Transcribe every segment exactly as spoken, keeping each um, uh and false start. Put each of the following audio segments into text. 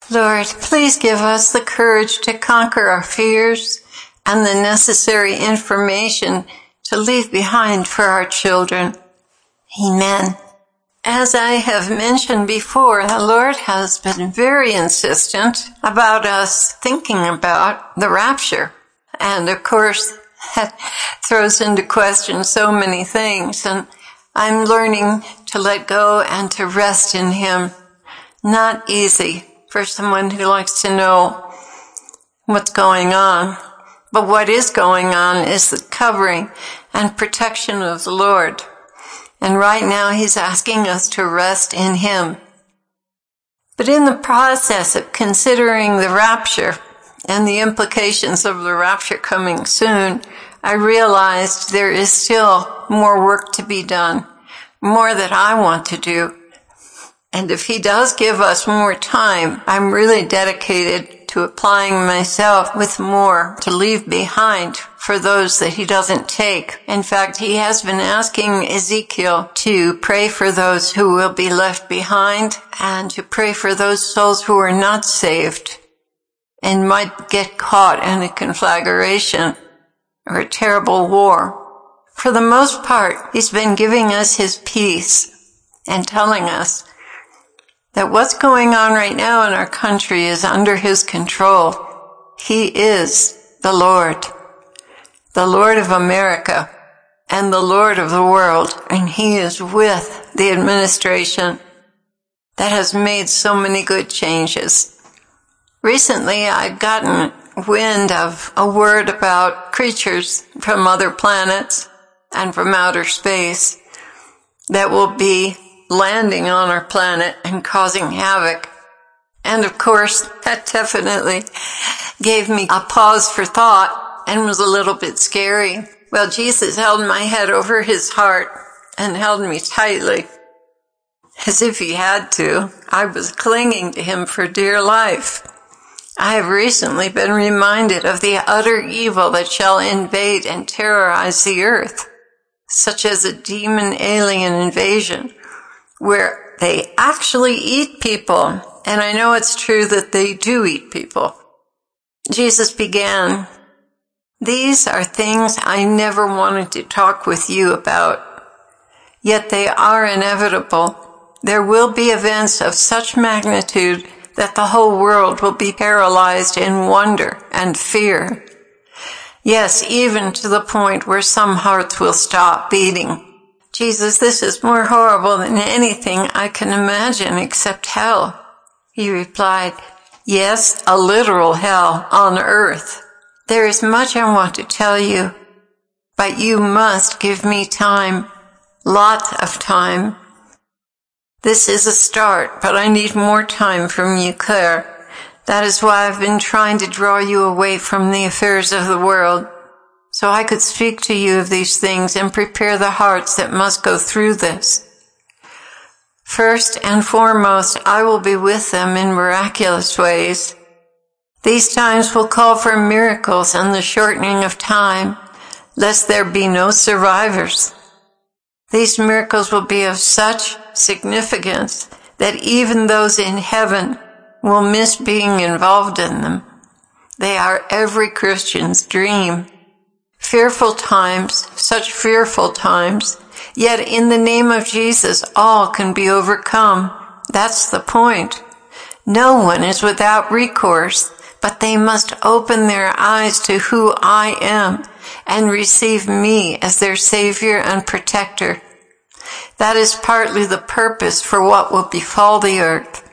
Lord, please give us the courage to conquer our fears and the necessary information to leave behind for our children. Amen. As I have mentioned before, the Lord has been very insistent about us thinking about the rapture. And of course, that throws into question so many things. And I'm learning to let go and to rest in Him. Not easy for someone who likes to know what's going on. But what is going on is the covering and protection of the Lord. And right now He's asking us to rest in Him. But in the process of considering the rapture and the implications of the rapture coming soon, I realized there is still more work to be done, more that I want to do. And if He does give us more time, I'm really dedicated to applying myself with more to leave behind for those that He doesn't take. In fact, He has been asking Ezekiel to pray for those who will be left behind and to pray for those souls who are not saved and might get caught in a conflagration or a terrible war. For the most part, He's been giving us His peace and telling us that what's going on right now in our country is under His control. He is the Lord, the Lord of America and the Lord of the world, and He is with the administration that has made so many good changes. Recently, I've gotten wind of a word about creatures from other planets and from outer space that will be landing on our planet and causing havoc. And of course, that definitely gave me a pause for thought and was a little bit scary. Well, Jesus held my head over His heart and held me tightly, as if He had to. I was clinging to Him for dear life. I have recently been reminded of the utter evil that shall invade and terrorize the earth, such as a demon alien invasion, where they actually eat people. And I know it's true that they do eat people. Jesus began, "These are things I never wanted to talk with you about, yet they are inevitable. There will be events of such magnitude that the whole world will be paralyzed in wonder and fear. Yes, even to the point where some hearts will stop beating. Jesus, this is more horrible than anything I can imagine except hell." He replied, "Yes, a literal hell on earth. There is much I want to tell you, but you must give me time, lots of time. This is a start, but I need more time from you, Claire. That is why I've been trying to draw you away from the affairs of the world, so I could speak to you of these things and prepare the hearts that must go through this. First and foremost, I will be with them in miraculous ways. These times will call for miracles and the shortening of time, lest there be no survivors. These miracles will be of such significance that even those in heaven will miss being involved in them. They are every Christian's dream. Fearful times, such fearful times, yet in the name of Jesus all can be overcome. That's the point. No one is without recourse, but they must open their eyes to who I am and receive me as their Savior and Protector. That is partly the purpose for what will befall the earth.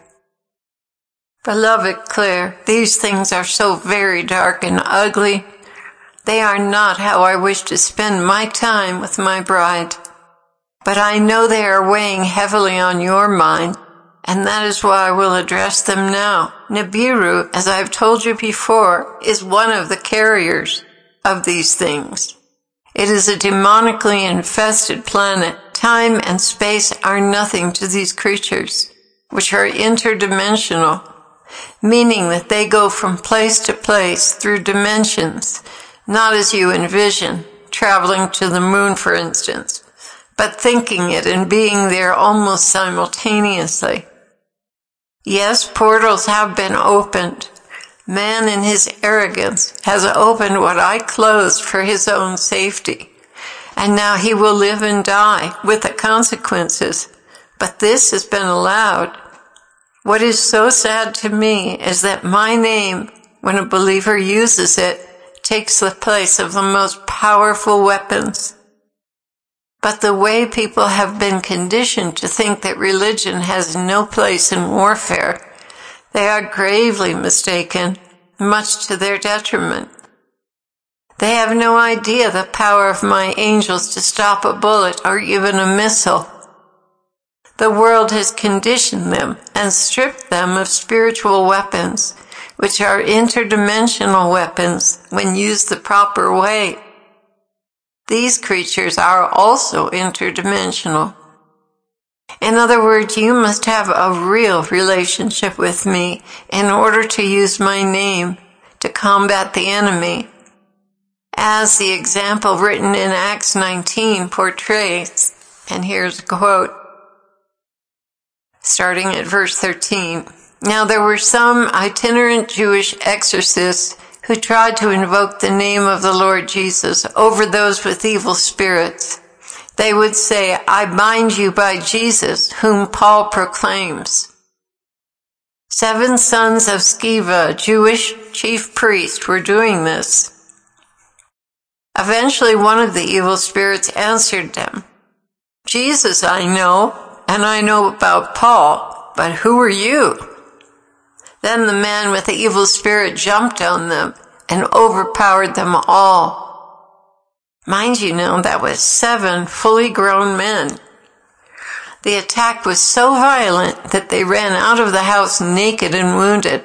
Beloved Claire, these things are so very dark and ugly. They are not how I wish to spend my time with my bride. But I know they are weighing heavily on your mind, and that is why I will address them now. Nibiru, as I have told you before, is one of the carriers of these things. It is a demonically infested planet. Time and space are nothing to these creatures, which are interdimensional, meaning that they go from place to place through dimensions, not as you envision, traveling to the moon, for instance, but thinking it and being there almost simultaneously. Yes, portals have been opened. Man in his arrogance has opened what I closed for his own safety. And now he will live and die with the consequences. But this has been allowed. What is so sad to me is that my name, when a believer uses it, takes the place of the most powerful weapons. But the way people have been conditioned to think that religion has no place in warfare, they are gravely mistaken, much to their detriment. They have no idea the power of my angels to stop a bullet or even a missile. The world has conditioned them and stripped them of spiritual weapons, which are interdimensional weapons when used the proper way. These creatures are also interdimensional. In other words, you must have a real relationship with me in order to use my name to combat the enemy, as the example written in Acts nineteen portrays. And here's a quote, starting at verse thirteen. Now there were some itinerant Jewish exorcists who tried to invoke the name of the Lord Jesus over those with evil spirits. They would say, I bind you by Jesus, whom Paul proclaims. Seven sons of Sceva, Jewish chief priest, were doing this. Eventually one of the evil spirits answered them, Jesus I know, and I know about Paul, but who are you? Then the man with the evil spirit jumped on them and overpowered them all. Mind you now, that was seven fully grown men. The attack was so violent that they ran out of the house naked and wounded.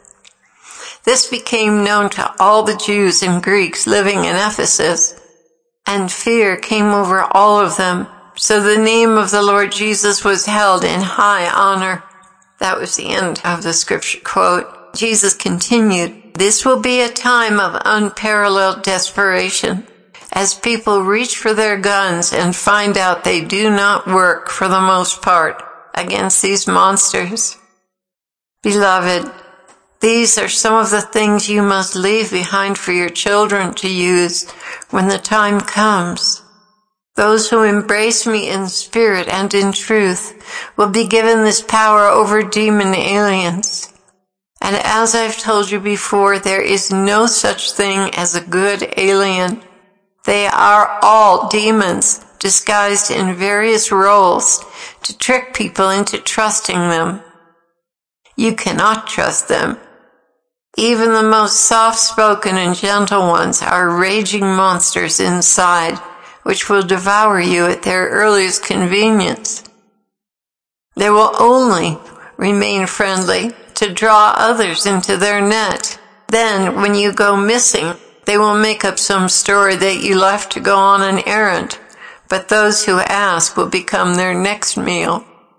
This became known to all the Jews and Greeks living in Ephesus, and fear came over all of them. So the name of the Lord Jesus was held in high honor. That was the end of the scripture quote. Jesus continued, this will be a time of unparalleled desperation, as people reach for their guns and find out they do not work for the most part against these monsters. Beloved, these are some of the things you must leave behind for your children to use when the time comes. Those who embrace me in spirit and in truth will be given this power over demon aliens. And as I've told you before, there is no such thing as a good alien. They are all demons disguised in various roles to trick people into trusting them. You cannot trust them. Even the most soft-spoken and gentle ones are raging monsters inside, which will devour you at their earliest convenience. They will only remain friendly to draw others into their net. Then, when you go missing, they will make up some story that you left to go on an errand, but those who ask will become their next meal.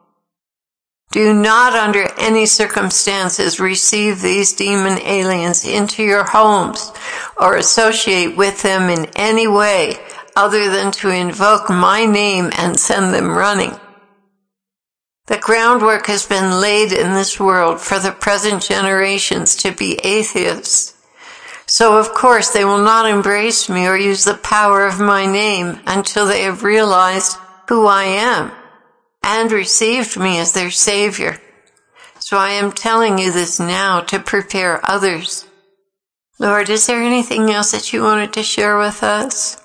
Do not under any circumstances receive these demon aliens into your homes or associate with them in any way other than to invoke my name and send them running. The groundwork has been laid in this world for the present generations to be atheists. So of course they will not embrace me or use the power of my name until they have realized who I am and received me as their Savior. So I am telling you this now to prepare others. Lord, is there anything else that you wanted to share with us?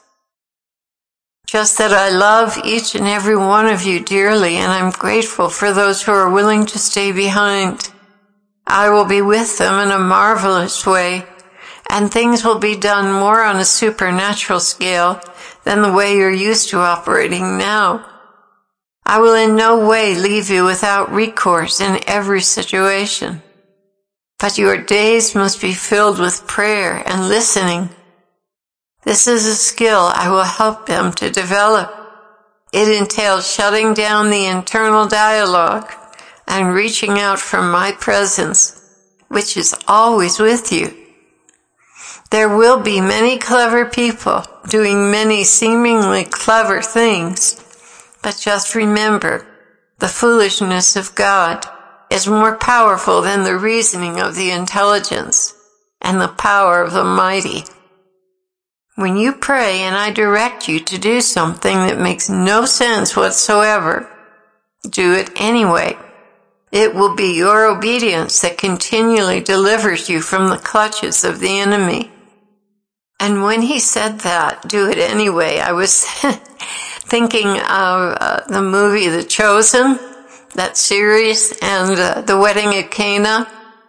Just that I love each and every one of you dearly, and I'm grateful for those who are willing to stay behind. I will be with them in a marvelous way, and things will be done more on a supernatural scale than the way you're used to operating now. I will in no way leave you without recourse in every situation. But your days must be filled with prayer and listening. This is a skill I will help them to develop. It entails shutting down the internal dialogue and reaching out from my presence, which is always with you. There will be many clever people doing many seemingly clever things, but just remember the foolishness of God is more powerful than the reasoning of the intelligence and the power of the mighty. When you pray and I direct you to do something that makes no sense whatsoever, do it anyway. It will be your obedience that continually delivers you from the clutches of the enemy. And when he said that, do it anyway, I was thinking of uh, the movie The Chosen, that series, and uh, the wedding at Cana.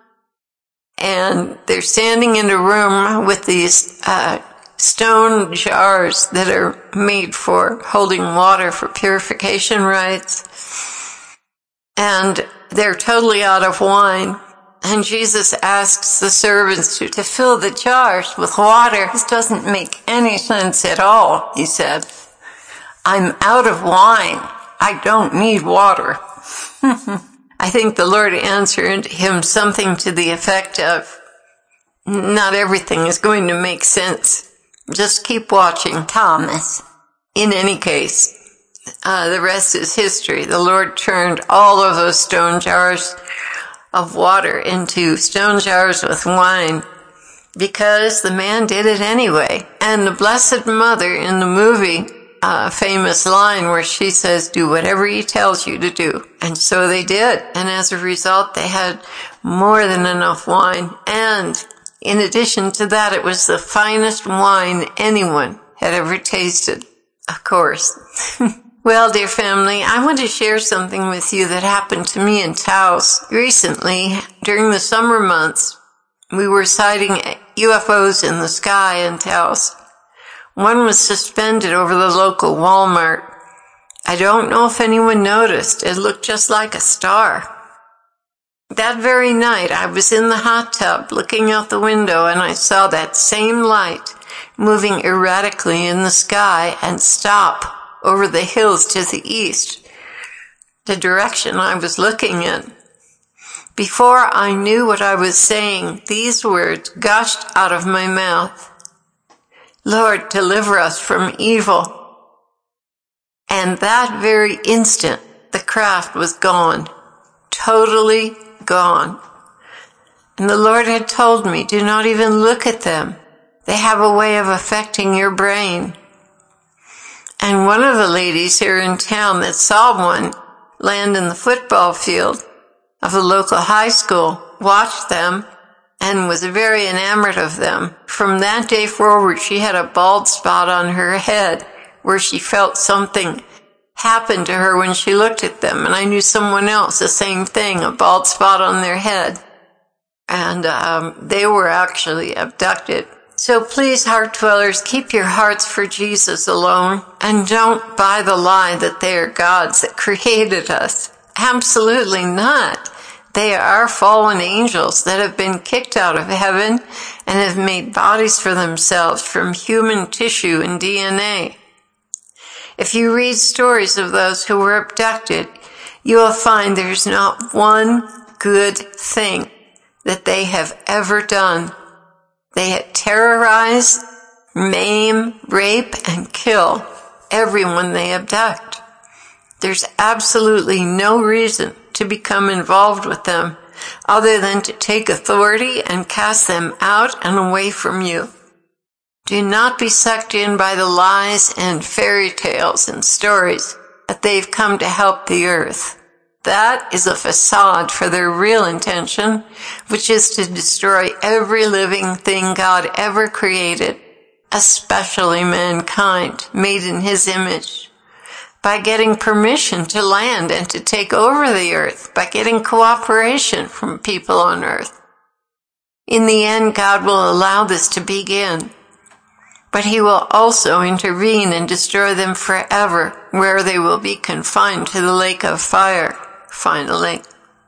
And they're standing in a room with these uh, stone jars that are made for holding water for purification rites. And they're totally out of wine. And Jesus asks the servants to, to fill the jars with water. This doesn't make any sense at all, he said. I'm out of wine. I don't need water. I think the Lord answered him something to the effect of, not everything is going to make sense. Just keep watching, Thomas. In any case, uh, the rest is history. The Lord turned all of those stone jars of water into stone jars with wine because the man did it anyway. And the Blessed Mother in the movie, a famous line where she says, do whatever he tells you to do. And so they did. And as a result, they had more than enough wine. And in addition to that, it was the finest wine anyone had ever tasted, of course. Well, dear family, I want to share something with you that happened to me in Taos recently. During the summer months, we were sighting U F Os in the sky in Taos. One was suspended over the local Walmart. I don't know if anyone noticed. It looked just like a star. That very night, I was in the hot tub looking out the window, and I saw that same light moving erratically in the sky and stop over the hills to the east, the direction I was looking in. Before I knew what I was saying, these words gushed out of my mouth. Lord, deliver us from evil. And that very instant, the craft was gone, totally gone. And the Lord had told me, do not even look at them. They have a way of affecting your brain. And one of the ladies here in town that saw one land in the football field of the local high school watched them and was very enamored of them. From that day forward, she had a bald spot on her head where she felt something happen to her when she looked at them. And I knew someone else, the same thing, a bald spot on their head. And um, they were actually abducted. So please, heart dwellers, keep your hearts for Jesus alone and don't buy the lie that they are gods that created us. Absolutely not. They are fallen angels that have been kicked out of heaven and have made bodies for themselves from human tissue and D N A. If you read stories of those who were abducted, you will find there's not one good thing that they have ever done. They terrorize, maim, rape, and kill everyone they abduct. There's absolutely no reason to become involved with them other than to take authority and cast them out and away from you. Do not be sucked in by the lies and fairy tales and stories that they've come to help the earth. That is a facade for their real intention, which is to destroy every living thing God ever created, especially mankind, made in his image, by getting permission to land and to take over the earth, by getting cooperation from people on earth. In the end, God will allow this to begin, but he will also intervene and destroy them forever, where they will be confined to the lake of fire. Finally.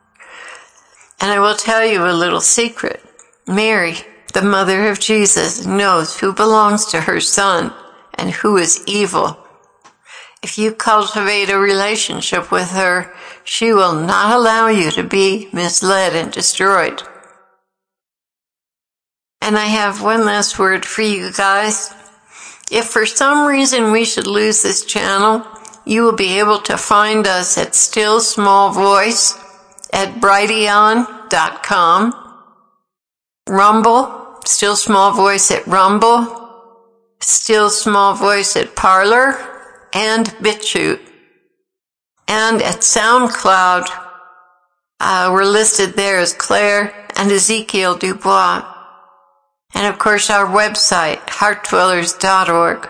And I will tell you a little secret. Mary, the mother of Jesus, knows who belongs to her son and who is evil. If you cultivate a relationship with her, she will not allow you to be misled and destroyed. And I have one last word for you guys. If for some reason we should lose this channel, you will be able to find us at Still Small Voice at brighteon dot com, Rumble, Still Small Voice at Rumble, Still Small Voice at Parler, and BitChute. And at SoundCloud, uh, we're listed there as Claire and Ezekiel Dubois. And of course our website, heart dwellers dot org.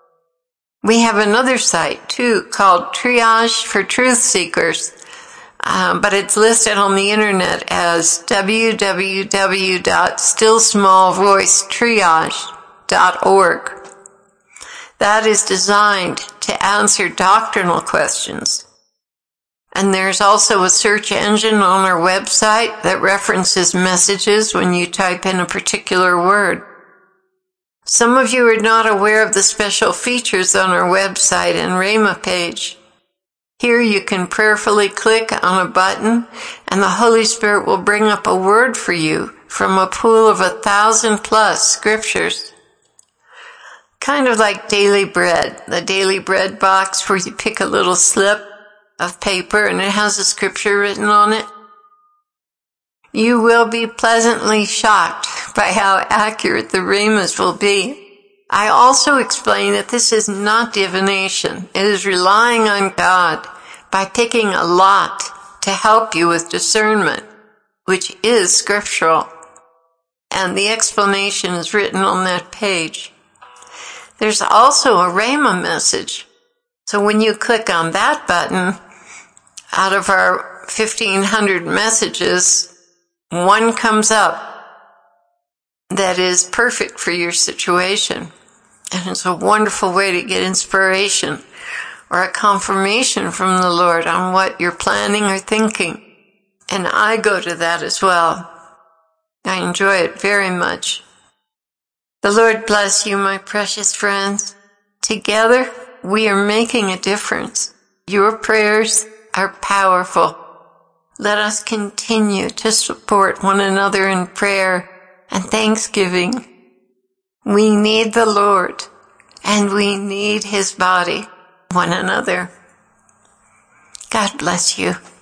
We have another site too called Triage for Truth Seekers, um, but it's listed on the internet as w w w dot still small voice triage dot org. That is designed to answer doctrinal questions. And there's also a search engine on our website that references messages when you type in a particular word. Some of you are not aware of the special features on our website and Rhema page. Here you can prayerfully click on a button and the Holy Spirit will bring up a word for you from a pool of a thousand plus scriptures. Kind of like Daily Bread, the Daily Bread box where you pick a little slip of paper and it has a scripture written on it. You will be pleasantly shocked by how accurate the Rhemas will be. I also explain that this is not divination. It is relying on God by picking a lot to help you with discernment, which is scriptural. And the explanation is written on that page. There's also a Rhema message. So when you click on that button, out of our fifteen hundred messages, one comes up that is perfect for your situation. And it's a wonderful way to get inspiration or a confirmation from the Lord on what you're planning or thinking. And I go to that as well. I enjoy it very much. The Lord bless you, my precious friends. Together, we are making a difference. Your prayers are powerful. Let us continue to support one another in prayer and thanksgiving. We need the Lord, and we need His body, one another. God bless you.